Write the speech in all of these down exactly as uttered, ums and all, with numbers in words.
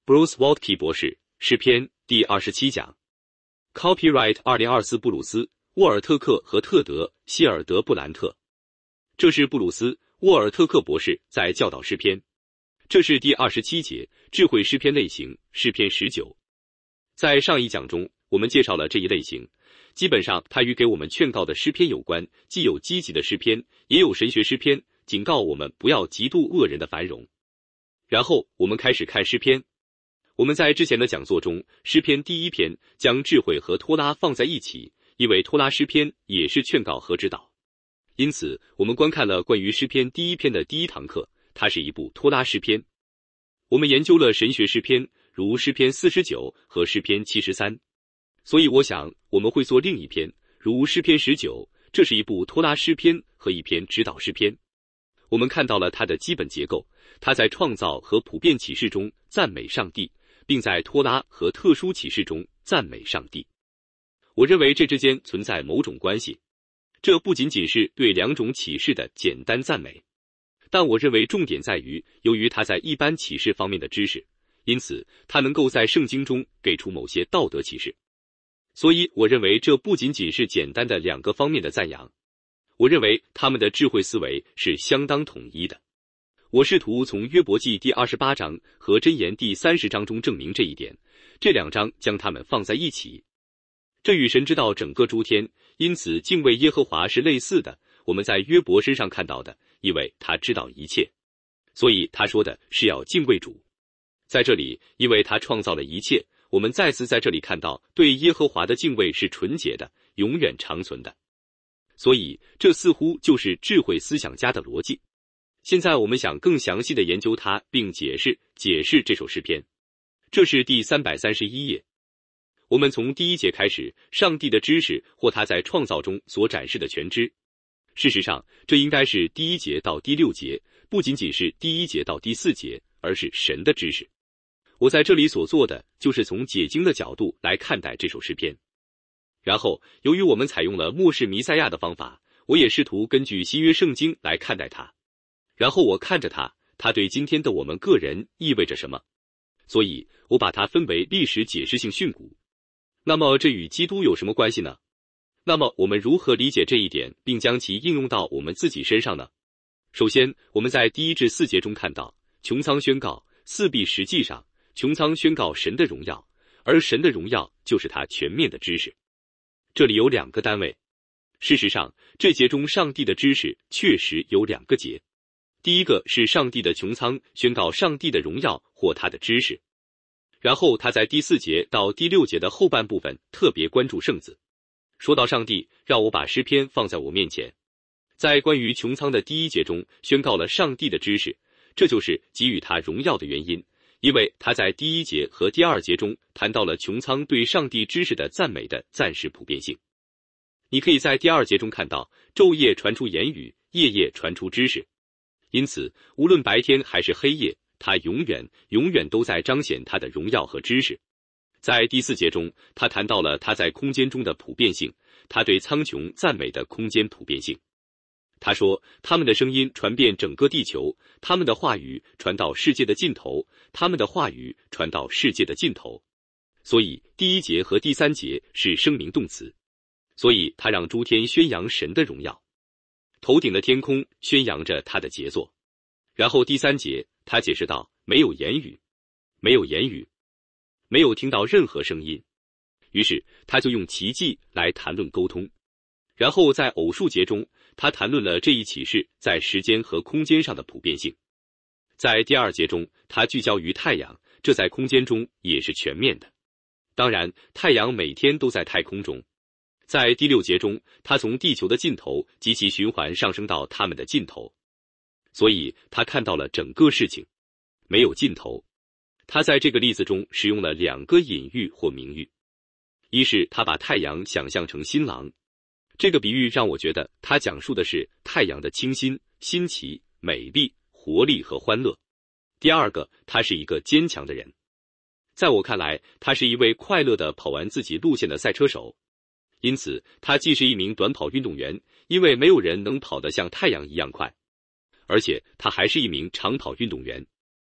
Bruce Waltke 博士，诗篇第二十七讲 Copyright 二零二四布鲁斯、沃尔特克和特德·希尔德布兰特。这是布鲁斯·沃尔特克博士在教导诗篇。这是第二十七节智慧诗篇类型，诗篇十九。在上一讲中，我们介绍了这一类型，基本上它与给我们劝告的诗篇有关，既有积极的诗篇，也有神学诗篇，警告我们不要嫉妒恶人的繁荣。然后我们开始看诗篇。我们在之前的讲座中，诗篇第一篇将智慧和托拉放在一起，因为托拉诗篇也是劝告和指导。因此，我们观看了关于诗篇第一篇的第一堂课，它是一部托拉诗篇。我们研究了神学诗篇，如诗篇四十九和诗篇七十三。所以我想我们会做另一篇，如诗篇十九，这是一部托拉诗篇和一篇指导诗篇。我们看到了它的基本结构，它在创造和普遍启示中赞美上帝，并在托拉和特殊启示中赞美上帝。我认为这之间存在某种关系，这不仅仅是对两种启示的简单赞美，但我认为重点在于，由于他在一般启示方面的知识，因此他能够在圣经中给出某些道德启示。所以我认为这不仅仅是简单的两个方面的赞扬，我认为他们的智慧思维是相当统一的。我试图从约伯记第二十八章和箴言第三十章中证明这一点，这两章将它们放在一起。这与神知道整个诸天，因此敬畏耶和华是类似的，我们在约伯身上看到的，因为他知道一切，所以他说的是要敬畏主。在这里，因为他创造了一切，我们再次在这里看到对耶和华的敬畏是纯洁的，永远长存的。所以这似乎就是智慧思想家的逻辑。现在我们想更详细的研究它，并解释解释这首诗篇。这是第三百三十一页。我们从第一节开始，上帝的知识或他在创造中所展示的全知。事实上，这应该是第一节到第六节，不仅仅是第一节到第四节，而是神的知识。我在这里所做的就是从解经的角度来看待这首诗篇。然后，由于我们采用了末世弥赛亚的方法，我也试图根据新约圣经来看待它。然后我看着它，它对今天的我们个人意味着什么？所以我把它分为历史解释性训诂。那么这与基督有什么关系呢？那么我们如何理解这一点，并将其应用到我们自己身上呢？首先，我们在第一至四节中看到，穹苍宣告四臂，实际上穹苍宣告神的荣耀，而神的荣耀就是他全面的知识。这里有两个单位。事实上，这节中上帝的知识确实有两个节。第一个是上帝的穹苍宣告上帝的荣耀或他的知识，然后他在第四节到第六节的后半部分特别关注圣子。说到上帝，让我把诗篇放在我面前。在关于穹苍的第一节中宣告了上帝的知识，这就是给予他荣耀的原因，因为他在第一节和第二节中谈到了穹苍对上帝知识的赞美的暂时普遍性。你可以在第二节中看到昼夜传出言语，夜夜传出知识。因此，无论白天还是黑夜，他永远永远都在彰显他的荣耀和知识。在第四节中，他谈到了他在空间中的普遍性，他对苍穹赞美的空间普遍性。他说，他们的声音传遍整个地球，他们的话语传到世界的尽头，他们的话语传到世界的尽头。所以第一节和第三节是声明动词，所以他让诸天宣扬神的荣耀。头顶的天空宣扬着他的杰作。然后第三节，他解释道，没有言语，没有言语，没有听到任何声音。于是他就用奇迹来谈论沟通。然后在偶数节中，他谈论了这一启示在时间和空间上的普遍性。在第二节中，他聚焦于太阳，这在空间中也是全面的。当然，太阳每天都在太空中。在第六节中，他从地球的尽头及其循环上升到他们的尽头，所以他看到了整个事情没有尽头。他在这个例子中使用了两个隐喻或明喻，一是他把太阳想象成新郎，这个比喻让我觉得他讲述的是太阳的清新、新奇、美丽、活力和欢乐。第二个，他是一个坚强的人，在我看来，他是一位快乐地跑完自己路线的赛车手。因此，他既是一名短跑运动员，因为没有人能跑得像太阳一样快，而且他还是一名长跑运动员。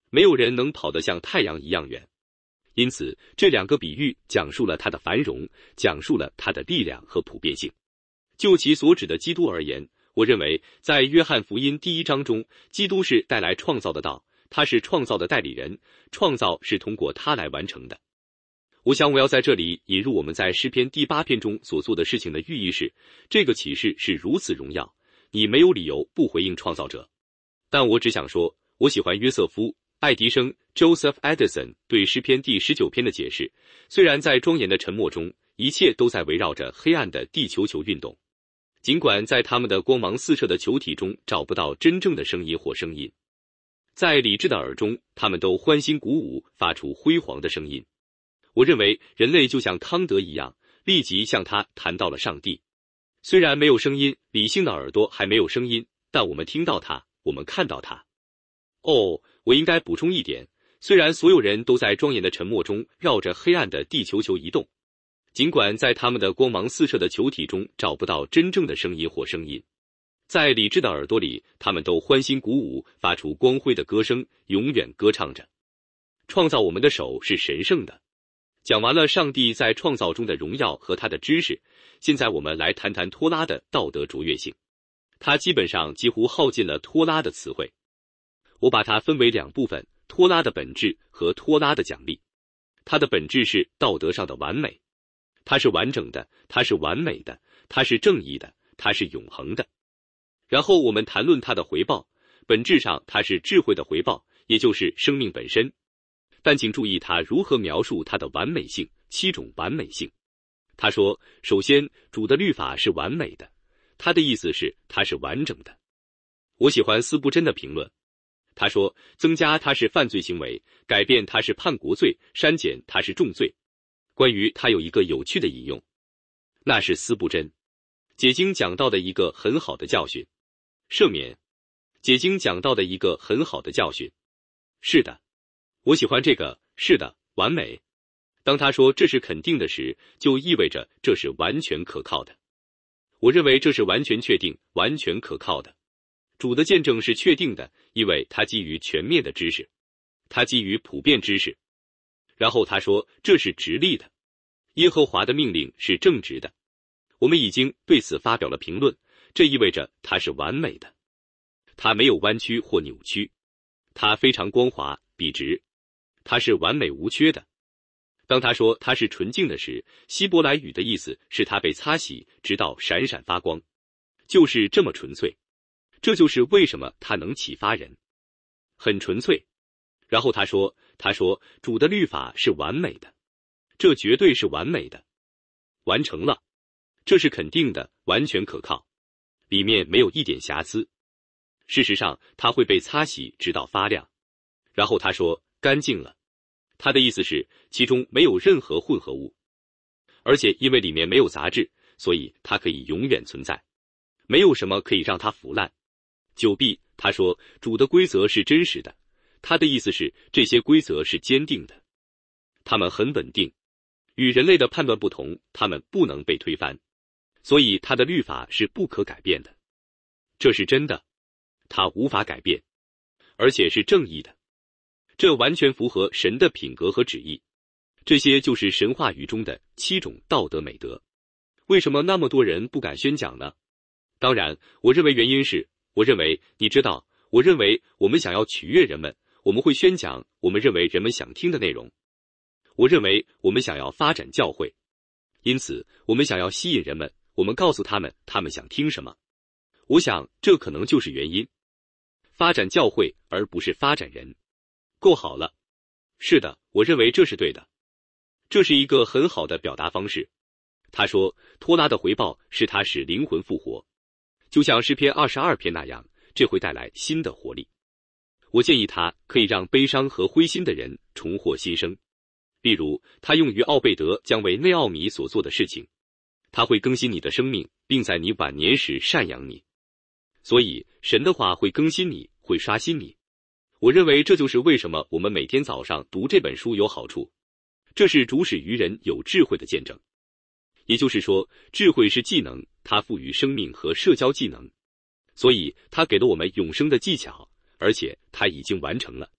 没有人能跑得像太阳一样远。因此，这两个比喻讲述了它的繁荣，讲述了它的力量和普遍性。就其所指的基督而言，我认为在约翰福音第一章中，基督是带来创造的道，他是创造的代理人，创造是通过他来完成的。我想我要在这里引入我们在诗篇第八篇中所做的事情的寓意是，这个启示是如此荣耀，你没有理由不回应创造者。但我只想说，我喜欢约瑟夫·爱迪生 Joseph Edison 对诗篇第十九篇的解释，虽然在庄严的沉默中，一切都在围绕着黑暗的地球球运动，尽管在他们的光芒四射的球体中找不到真正的声音或声音，在理智的耳中，他们都欢欣鼓舞，发出辉煌的声音。我认为人类就像康德一样，立即向他谈到了上帝。虽然没有声音，理性的耳朵还没有声音，但我们听到他，我们看到他。哦，我应该补充一点，虽然所有人都在庄严的沉默中绕着黑暗的地球球移动，尽管在他们的光芒四射的球体中找不到真正的声音或声音，在理智的耳朵里，他们都欢欣鼓舞，发出光辉的歌声，永远歌唱着。创造我们的手是神圣的。讲完了上帝在创造中的荣耀和他的知识，现在我们来谈谈托拉的道德卓越性。它基本上几乎耗尽了托拉的词汇。我把它分为两部分，托拉的本质和托拉的奖励。它的本质是道德上的完美，它是完整的，它是完美的，它是正义的，它是永恒的。然后我们谈论它的回报，本质上它是智慧的回报，也就是生命本身。但请注意他如何描述它的完美性，七种完美性。他说，首先，主的律法是完美的，他的意思是它是完整的。我喜欢斯布真的评论，他说，增加它是犯罪行为，改变它是叛国罪，删减它是重罪。关于他有一个有趣的引用，那是斯布真解经讲到的一个很好的教训。赦免，解经讲到的一个很好的教训。是的。我喜欢这个，是的，完美。当他说这是肯定的时，就意味着这是完全可靠的。我认为这是完全确定、完全可靠的。主的见证是确定的，因为它基于全面的知识，它基于普遍知识。然后他说这是直立的，耶和华的命令是正直的。我们已经对此发表了评论，这意味着它是完美的。它没有弯曲或扭曲，它非常光滑、笔直。它是完美无缺的。当他说它是纯净的时，希伯来语的意思是它被擦洗，直到闪闪发光，就是这么纯粹。这就是为什么它能启发人，很纯粹。然后他说，他说主的律法是完美的，这绝对是完美的，完成了，这是肯定的，完全可靠，里面没有一点瑕疵。事实上，它会被擦洗直到发亮。然后他说干净了，他的意思是其中没有任何混合物，而且因为里面没有杂质，所以它可以永远存在，没有什么可以让它腐烂。九 B 他说主的规则是真实的，他的意思是这些规则是坚定的，它们很稳定，与人类的判断不同，它们不能被推翻，所以他的律法是不可改变的。这是真的，它无法改变，而且是正义的。这完全符合神的品格和旨意，这些就是神话语中的七种道德美德。为什么那么多人不敢宣讲呢？当然，我认为原因是，我认为，你知道，我认为我们想要取悦人们，我们会宣讲我们认为人们想听的内容。我认为我们想要发展教会，因此我们想要吸引人们，我们告诉他们他们想听什么。我想这可能就是原因。发展教会而不是发展人。够好了。是的，我认为这是对的。这是一个很好的表达方式。他说，托拉的回报是他使灵魂复活，就像诗篇二十二篇那样，这会带来新的活力。我建议他可以让悲伤和灰心的人重获新生。例如，他用于奥贝德将为内奥米所做的事情，他会更新你的生命，并在你晚年时赡养你。所以，神的话会更新你，会刷新你。我认为这就是为什么我们每天早上读这本书有好处。这是主使愚人有智慧的见证。也就是说，智慧是技能，它赋予生命和社交技能，所以它给了我们永生的技巧，而且它已经完成了。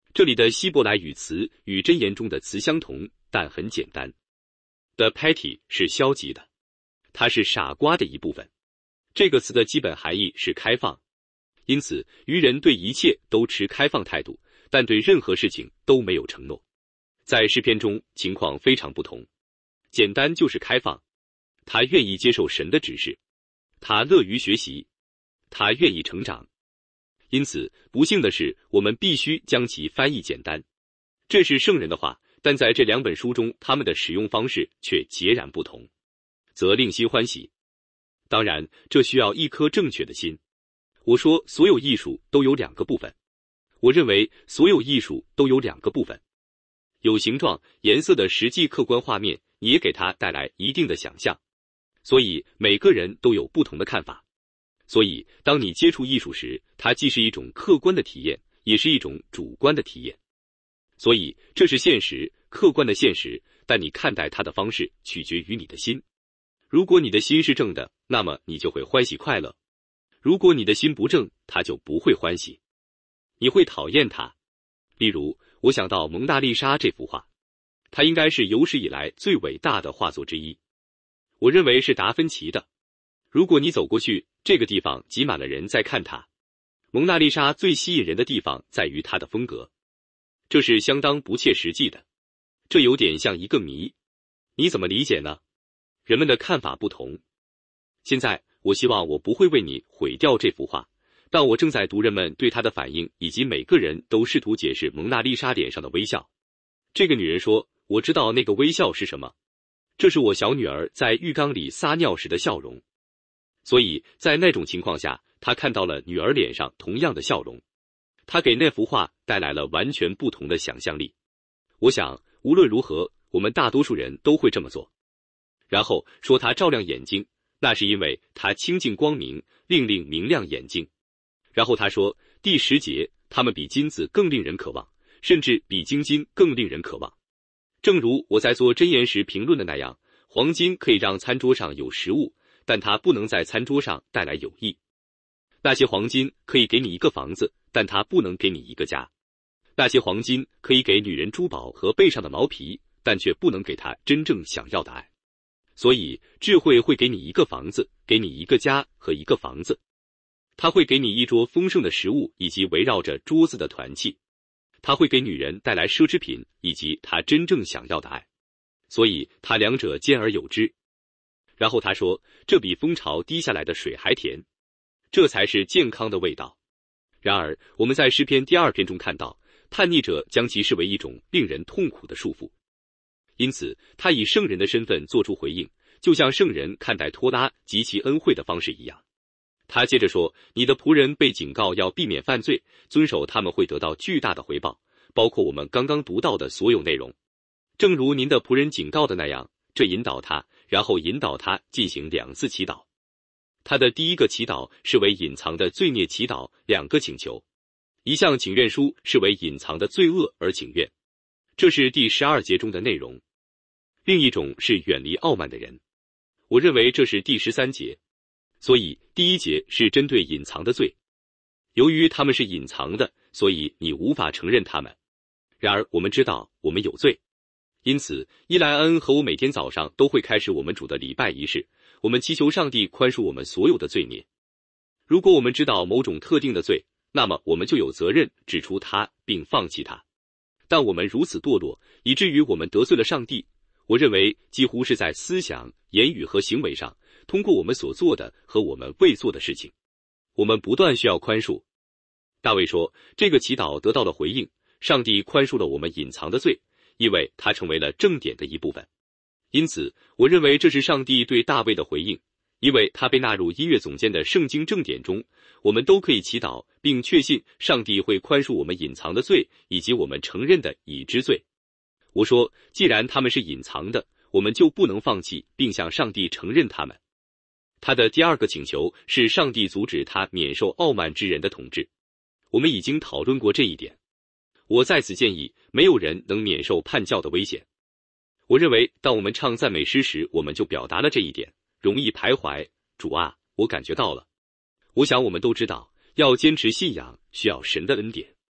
这里的希伯来语词与箴言中的词相同，但很简单。The petty 是消极的，它是傻瓜的一部分。这个词的基本含义是开放，因此愚人对一切都持开放态度，但对任何事情都没有承诺。在诗篇中情况非常不同，简单就是开放，他愿意接受神的指示，他乐于学习，他愿意成长。因此不幸的是，我们必须将其翻译简单。这是圣人的话，但在这两本书中他们的使用方式却截然不同，则令心欢喜。当然这需要一颗正确的心。我说所有艺术都有两个部分，我认为所有艺术都有两个部分，有形状颜色的实际客观画面，也给它带来一定的想象，所以每个人都有不同的看法。所以当你接触艺术时，它既是一种客观的体验，也是一种主观的体验。所以这是现实，客观的现实，但你看待它的方式取决于你的心。如果你的心是正的，那么你就会欢喜快乐；如果你的心不正，它就不会欢喜，你会讨厌它。例如我想到蒙娜丽莎这幅画，它应该是有史以来最伟大的画作之一，我认为是达芬奇的。如果你走过去，这个地方挤满了人在看它。蒙娜丽莎最吸引人的地方在于它的风格，这是相当不切实际的，这有点像一个谜。你怎么理解呢？人们的看法不同。现在我希望我不会为你毁掉这幅画，但我正在读人们对它的反应，以及每个人都试图解释蒙娜丽莎脸上的微笑。这个女人说，我知道那个微笑是什么，这是我小女儿在浴缸里撒尿时的笑容。所以在那种情况下，她看到了女儿脸上同样的笑容，她给那幅画带来了完全不同的想象力。我想无论如何，我们大多数人都会这么做。然后说它照亮眼睛，那是因为它清净光明，令令明亮眼睛。然后他说，第十节，它们比金子更令人渴望，甚至比精金更令人渴望。正如我在做箴言时评论的那样，黄金可以让餐桌上有食物，但它不能在餐桌上带来友谊。那些黄金可以给你一个房子，但它不能给你一个家。那些黄金可以给女人珠宝和背上的毛皮，但却不能给她真正想要的爱。所以智慧会给你一个房子，给你一个家和一个房子。它会给你一桌丰盛的食物，以及围绕着桌子的团契。它会给女人带来奢侈品，以及她真正想要的爱。所以它两者兼而有之。然后他说，这比蜂巢滴下来的水还甜，这才是健康的味道。然而我们在诗篇第二篇中看到，叛逆者将其视为一种令人痛苦的束缚。因此他以圣人的身份做出回应，就像圣人看待托拉及其恩惠的方式一样。他接着说，你的仆人被警告要避免犯罪，遵守他们会得到巨大的回报，包括我们刚刚读到的所有内容。正如您的仆人警告的那样，这引导他，然后引导他进行两次祈祷。他的第一个祈祷是为隐藏的罪孽祈祷，两个请求。一项请愿书是为隐藏的罪恶而请愿，这是第十二节中的内容。另一种是远离傲慢的人，我认为这是第十三节。所以第一节是针对隐藏的罪，由于他们是隐藏的，所以你无法承认他们。然而我们知道我们有罪，因此伊莱恩和我每天早上都会开始我们主的礼拜仪式，我们祈求上帝宽恕我们所有的罪孽。如果我们知道某种特定的罪，那么我们就有责任指出它并放弃它。但我们如此堕落，以至于我们得罪了上帝，我认为几乎是在思想、言语和行为上，通过我们所做的和我们未做的事情，我们不断需要宽恕。大卫说，这个祈祷得到了回应，上帝宽恕了我们隐藏的罪，因为它成为了正典的一部分。因此我认为这是上帝对大卫的回应，因为他被纳入音乐总监的圣经正典中。我们都可以祈祷并确信上帝会宽恕我们隐藏的罪，以及我们承认的已知罪。我说，既然他们是隐藏的，我们就不能放弃并向上帝承认他们。他的第二个请求是上帝阻止他免受傲慢之人的统治。我们已经讨论过这一点。我在此建议，没有人能免受叛教的危险。我认为当我们唱赞美诗时，我们就表达了这一点。容易徘徊，主啊，我感觉到了。我想我们都知道，要坚持信仰需要神的恩典。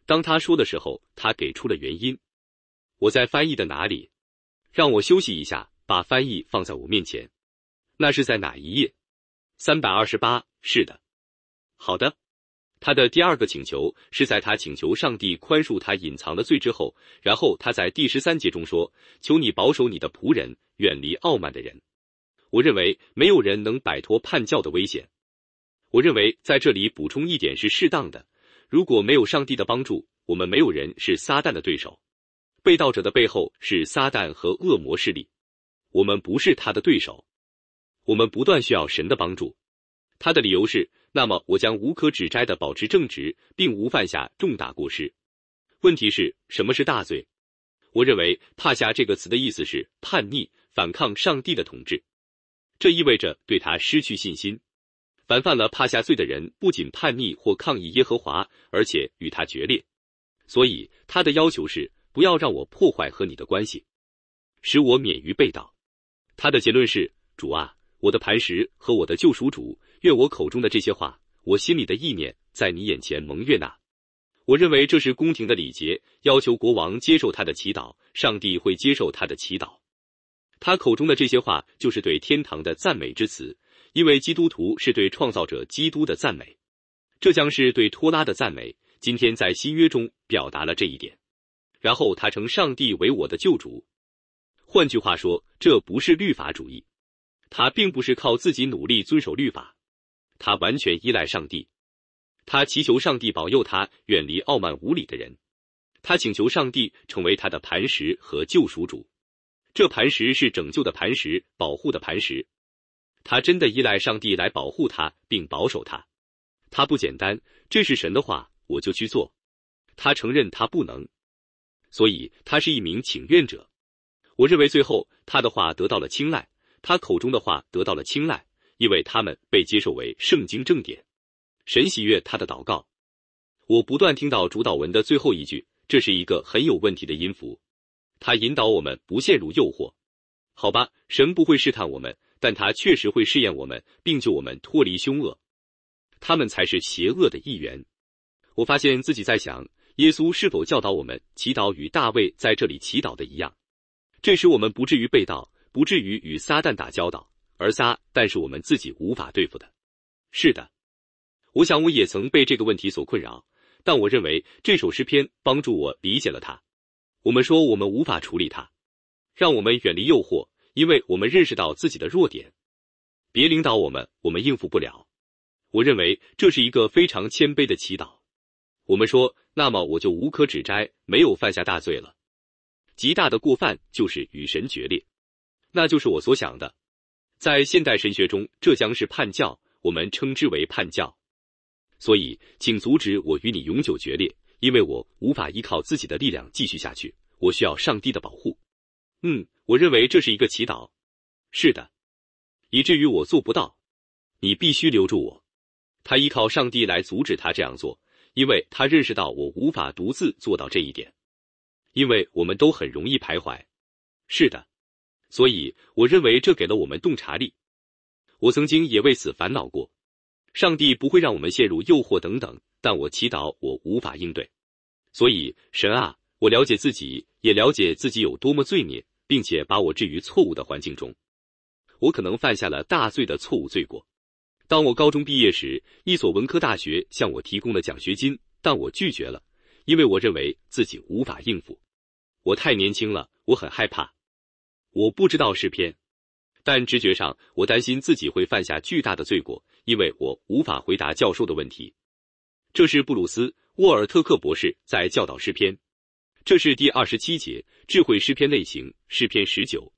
当他说的时候，他给出了原因。我在翻译的哪里？让我休息一下，把翻译放在我面前。那是在哪一页？三百二十八，是的。好的。他的第二个请求是在他请求上帝宽恕他隐藏的罪之后，然后他在第十三节中说，求你保守你的仆人，远离傲慢的人。我认为没有人能摆脱叛教的危险。我认为在这里补充一点是适当的，如果没有上帝的帮助，我们没有人是撒旦的对手。被盗者的背后是撒旦和恶魔势力，我们不是他的对手。我们不断需要神的帮助。他的理由是，那么我将无可指摘地保持正直，并无犯下重大过失。问题是，什么是大罪？我认为帕夏这个词的意思是叛逆、反抗上帝的统治，这意味着对他失去信心。凡犯了帕夏罪的人不仅叛逆或抗议耶和华，而且与他决裂。所以他的要求是，不要让我破坏和你的关系，使我免于被盗。他的结论是，主啊，我的磐石和我的救赎主，愿我口中的这些话，我心里的意念，在你眼前蒙悦纳。我认为这是宫廷的礼节，要求国王接受他的祈祷，上帝会接受他的祈祷。他口中的这些话就是对天堂的赞美之词，因为基督徒是对创造者基督的赞美，这将是对托拉的赞美。今天在新约中表达了这一点。然后他称上帝为我的救主。换句话说，这不是律法主义。他并不是靠自己努力遵守律法，他完全依赖上帝。他祈求上帝保佑他远离傲慢无礼的人。他请求上帝成为他的磐石和救赎主。这磐石是拯救的磐石，保护的磐石。他真的依赖上帝来保护他并保守他。他不简单，这是神的话，我就去做。他承认他不能，所以他是一名请愿者。我认为最后他的话得到了青睐，他口中的话得到了青睐，因为他们被接受为圣经正典。神喜悦他的祷告。我不断听到主祷文的最后一句，这是一个很有问题的音符。他引导我们不陷入诱惑。好吧，神不会试探我们，但他确实会试验我们，并救我们脱离凶恶。他们才是邪恶的一员。我发现自己在想，耶稣是否教导我们祈祷与大卫在这里祈祷的一样？这使我们不至于被盗，不至于与撒旦打交道，而撒但是我们自己无法对付的。是的，我想我也曾被这个问题所困扰，但我认为这首诗篇帮助我理解了它。我们说我们无法处理它，让我们远离诱惑，因为我们认识到自己的弱点。别领导我们，我们应付不了。我认为这是一个非常谦卑的祈祷。我们说，那么我就无可指摘，没有犯下大罪了。极大的过犯就是与神决裂，那就是我所想的。在现代神学中，这将是叛教，我们称之为叛教。所以，请阻止我与你永久决裂，因为我无法依靠自己的力量继续下去，我需要上帝的保护。嗯，我认为这是一个祈祷。是的，以至于我做不到。你必须留住我。他依靠上帝来阻止他这样做，因为他认识到我无法独自做到这一点。因为我们都很容易徘徊。是的，所以我认为这给了我们洞察力。我曾经也为此烦恼过。上帝不会让我们陷入诱惑等等，但我祈祷我无法应对。所以，神啊，我了解自己，也了解自己有多么罪孽，并且把我置于错误的环境中。我可能犯下了大罪的错误罪过。当我高中毕业时，一所文科大学向我提供了奖学金，但我拒绝了，因为我认为自己无法应付。我太年轻了，我很害怕。我不知道诗篇，但直觉上我担心自己会犯下巨大的罪过，因为我无法回答教授的问题。这是布鲁斯·沃尔特克博士在教导诗篇。这是第二十七节，智慧诗篇类型，诗篇十九，